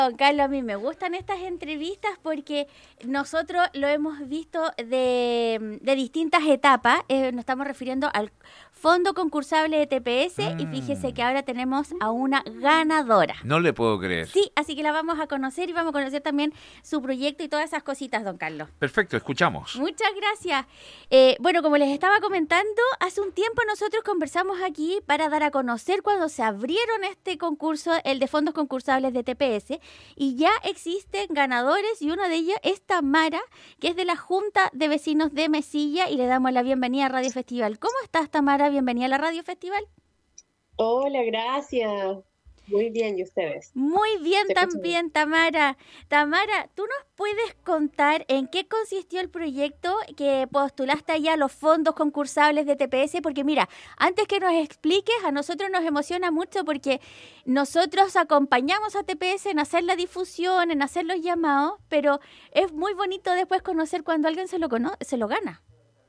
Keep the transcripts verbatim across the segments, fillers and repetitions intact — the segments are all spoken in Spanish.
Don Carlos, a mí me gustan estas entrevistas porque nosotros lo hemos visto de, de distintas etapas. Eh, nos estamos refiriendo al Fondo Concursable de T P S mm. y fíjese que ahora tenemos a una ganadora. No le puedo creer. Sí, así que la vamos a conocer y vamos a conocer también su proyecto y todas esas cositas, don Carlos. Perfecto, escuchamos. Muchas gracias. Eh, bueno, como les estaba comentando, hace un tiempo nosotros conversamos aquí para dar a conocer cuando se abrieron este concurso, el de fondos concursables de T P S, y ya existen ganadores y uno de ellos es Tamara, que es de la Junta de Vecinos de Mesilla, y le damos la bienvenida a Radio Festival. ¿Cómo estás, Tamara? Bienvenida a la Radio Festival. Hola, gracias. Muy bien, ¿y ustedes? Muy bien también, Tamara. Tamara, ¿tú nos puedes contar en qué consistió el proyecto que postulaste allá a los fondos concursables de T P S? Porque mira, antes que nos expliques, a nosotros nos emociona mucho porque nosotros acompañamos a T P S en hacer la difusión, en hacer los llamados, pero es muy bonito después conocer cuando alguien se lo, cono- se lo gana.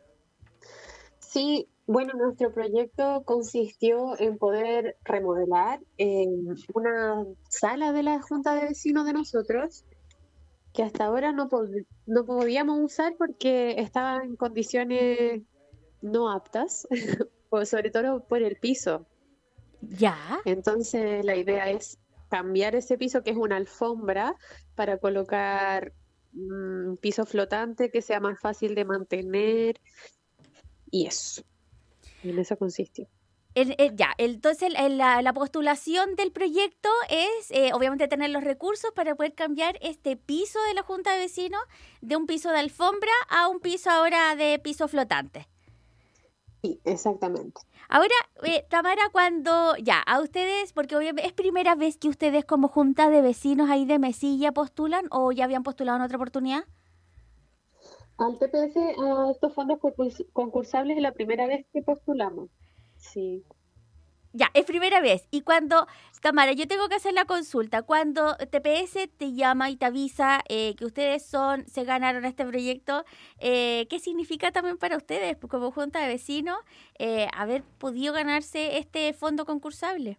Sí, bueno, nuestro proyecto consistió en poder remodelar eh, una sala de la Junta de Vecinos de nosotros, que hasta ahora no, pod- no podíamos usar porque estaba en condiciones no aptas, o sobre todo por el piso. ¿Ya? Entonces la idea es cambiar ese piso, que es una alfombra, para colocar un piso flotante que sea más fácil de mantener. Y eso, en eso consistió. El, el, ya, entonces el, la, la postulación del proyecto es eh, obviamente tener los recursos para poder cambiar este piso de la Junta de Vecinos de un piso de alfombra a un piso ahora de piso flotante. Sí, exactamente. Ahora, eh, Tamara, cuando ya, a ustedes, porque obviamente es primera vez que ustedes como Junta de Vecinos ahí de Mesilla postulan o ya habían postulado en otra oportunidad. Al T P S, a estos fondos concurs- concursables, es la primera vez que postulamos. Sí. Ya, es primera vez. Y cuando, Tamara, yo tengo que hacer la consulta, cuando T P S te llama y te avisa eh, que ustedes son, se ganaron este proyecto, eh, ¿qué significa también para ustedes, como Junta de Vecinos, eh, haber podido ganarse este fondo concursable?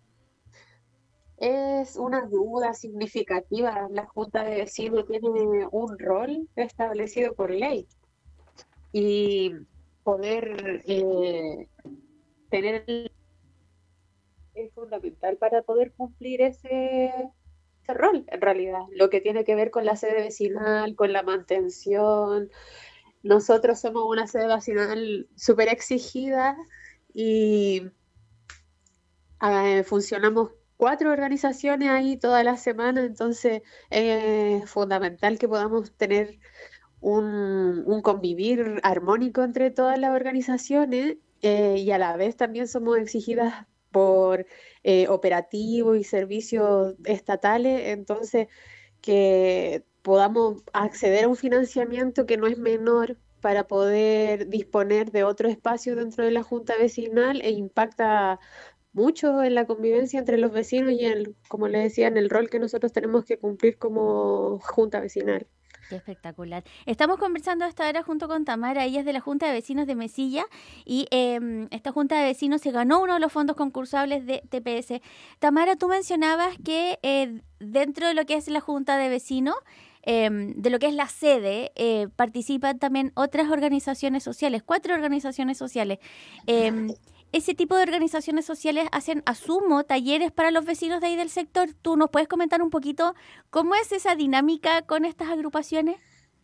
Es una ayuda significativa. La Junta de Vecinos tiene un rol establecido por ley y poder eh, tener el- es fundamental para poder cumplir ese, ese rol, en realidad. Lo que tiene que ver con la sede vecinal, con la mantención. Nosotros somos una sede vecinal súper exigida y eh, funcionamos cuatro organizaciones ahí toda la semana, entonces es fundamental que podamos tener un, un convivir armónico entre todas las organizaciones, eh, y a la vez también somos exigidas por eh, operativos y servicios estatales, entonces que podamos acceder a un financiamiento que no es menor para poder disponer de otro espacio dentro de la Junta Vecinal e impacta mucho en la convivencia entre los vecinos y, el, como les decía, en el rol que nosotros tenemos que cumplir como Junta Vecinal. Qué espectacular. Estamos conversando hasta ahora junto con Tamara, ella es de la Junta de Vecinos de Mesilla y eh, esta Junta de Vecinos se ganó uno de los fondos concursables de T P S. Tamara, tú mencionabas que eh, dentro de lo que es la Junta de Vecinos, eh, de lo que es la sede, eh, participan también otras organizaciones sociales, cuatro organizaciones sociales. Eh, ese tipo de organizaciones sociales hacen, asumo, talleres para los vecinos de ahí del sector. ¿Tú nos puedes comentar un poquito cómo es esa dinámica con estas agrupaciones?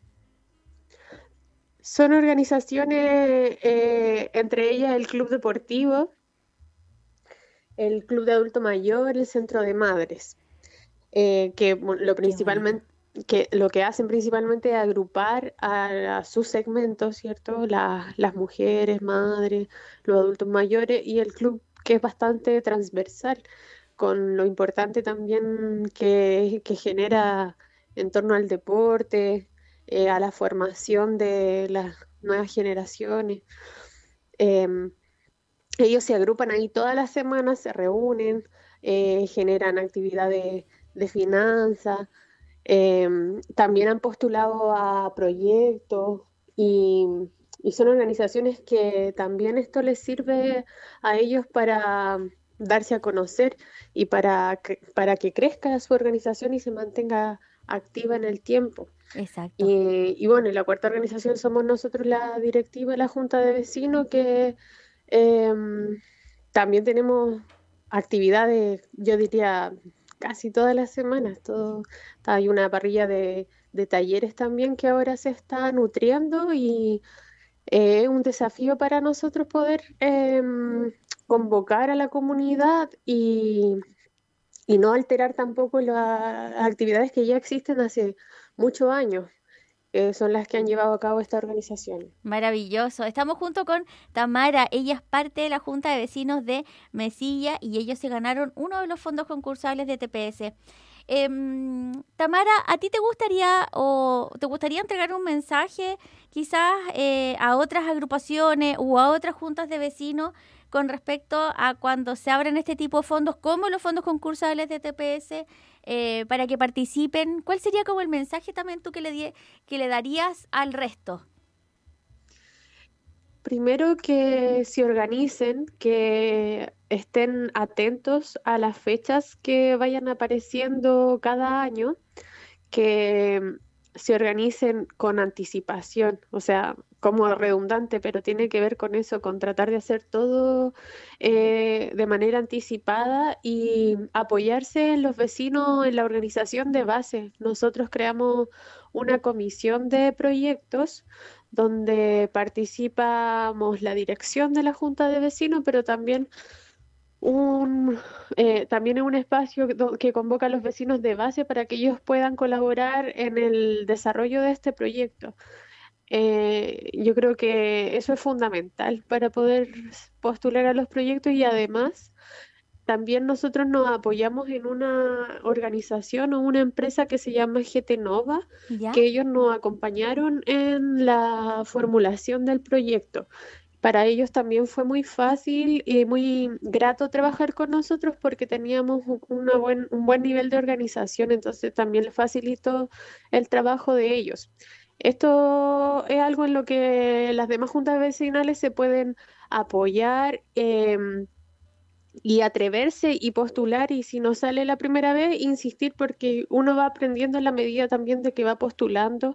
Son organizaciones, eh, entre ellas el Club Deportivo, el Club de Adulto Mayor, el Centro de Madres, eh, que bueno, lo principalmente que lo que hacen principalmente es agrupar a, a sus segmentos, ¿cierto? La- las mujeres, madres, los adultos mayores y el club, que es bastante transversal, con lo importante también que, que genera en torno al deporte, eh, a la formación de las nuevas generaciones. Em, Ellos se agrupan ahí todas las semanas, se reúnen, eh, generan actividades de finanzas, eh, también han postulado a proyectos y, y son organizaciones que también esto les sirve a ellos para darse a conocer y para que, para que crezca su organización y se mantenga activa en el tiempo. Exacto. Y, y bueno, la cuarta organización somos nosotros, la directiva, la Junta de Vecinos, que eh, también tenemos actividades, yo diría, casi todas las semanas. Todo, hay una parrilla de, de talleres también que ahora se está nutriendo y es un desafío para nosotros poder eh, convocar a la comunidad y, y no alterar tampoco las actividades que ya existen hace muchos años, que son las que han llevado a cabo esta organización. Maravilloso. Estamos junto con Tamara. Ella es parte de la Junta de Vecinos de Mesilla y ellos se ganaron uno de los fondos concursables de T P S. Eh, Tamara, ¿a ti te gustaría o te gustaría entregar un mensaje quizás eh, a otras agrupaciones o a otras juntas de vecinos con respecto a cuando se abren este tipo de fondos, como los fondos concursables de T P S, eh, para que participen? ¿Cuál sería como el mensaje también tú que le, die, que le darías al resto? Primero, que se organicen, que estén atentos a las fechas que vayan apareciendo cada año, que se organicen con anticipación, o sea, como redundante, pero tiene que ver con eso, con tratar de hacer todo eh, de manera anticipada y apoyarse en los vecinos en la organización de base. Nosotros creamos una comisión de proyectos donde participamos la dirección de la Junta de Vecinos, pero también un, eh, también es un espacio do- que convoca a los vecinos de base para que ellos puedan colaborar en el desarrollo de este proyecto. Eh, yo creo que eso es fundamental para poder postular a los proyectos y además también nosotros nos apoyamos en una organización o una empresa que se llama G T Nova, ¿Ya? que ellos nos acompañaron en la formulación del proyecto. Para ellos también fue muy fácil y muy grato trabajar con nosotros porque teníamos un, una buen, un buen nivel de organización, entonces también les facilitó el trabajo de ellos. Esto es algo en lo que las demás juntas vecinales se pueden apoyar. em, y atreverse y postular, y si no sale la primera vez, insistir, porque uno va aprendiendo en la medida también de que va postulando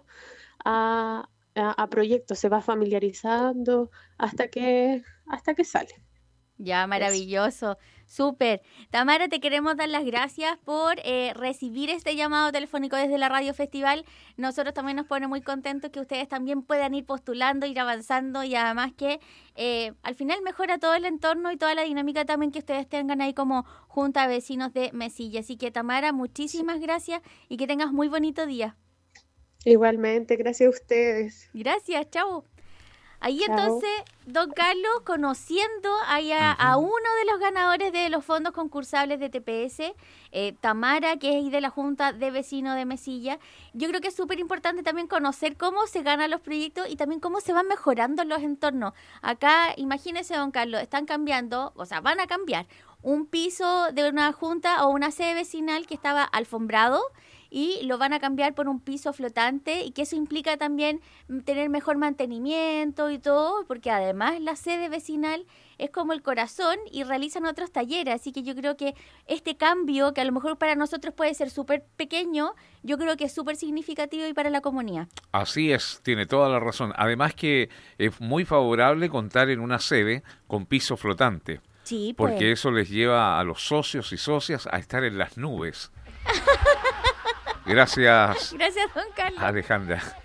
a, a, a proyectos, se va familiarizando hasta que, hasta que sale. Ya, Eso. maravilloso, súper. Tamara, te queremos dar las gracias por eh, recibir este llamado telefónico desde la Radio Festival. Nosotros también nos pone muy contentos que ustedes también puedan ir postulando, ir avanzando y además que eh, al final mejora todo el entorno y toda la dinámica también que ustedes tengan ahí como Junta de Vecinos de Mesilla. Así que, Tamara, muchísimas gracias y que tengas muy bonito día. Igualmente, gracias a ustedes. Gracias, chau. Ahí Chao. entonces, don Carlos, conociendo ahí a, a Ujú. uno de los ganadores de los fondos concursables de T P S, eh, Tamara, que es de la Junta de Vecinos de Mesilla, yo creo que es súper importante también conocer cómo se ganan los proyectos y también cómo se van mejorando los entornos. Acá, imagínese, don Carlos, están cambiando, o sea, van a cambiar un piso de una junta o una sede vecinal que estaba alfombrado y lo van a cambiar por un piso flotante y que eso implica también tener mejor mantenimiento y todo, porque además la sede vecinal es como el corazón y realizan otros talleres, así que yo creo que este cambio, que a lo mejor para nosotros puede ser súper pequeño, yo creo que es súper significativo y para la comunidad. Así es, tiene toda la razón. Además que es muy favorable contar en una sede con piso flotante, Sí, porque pues. eso les lleva a los socios y socias a estar en las nubes. Gracias, Gracias, don Carlos. Alejandra.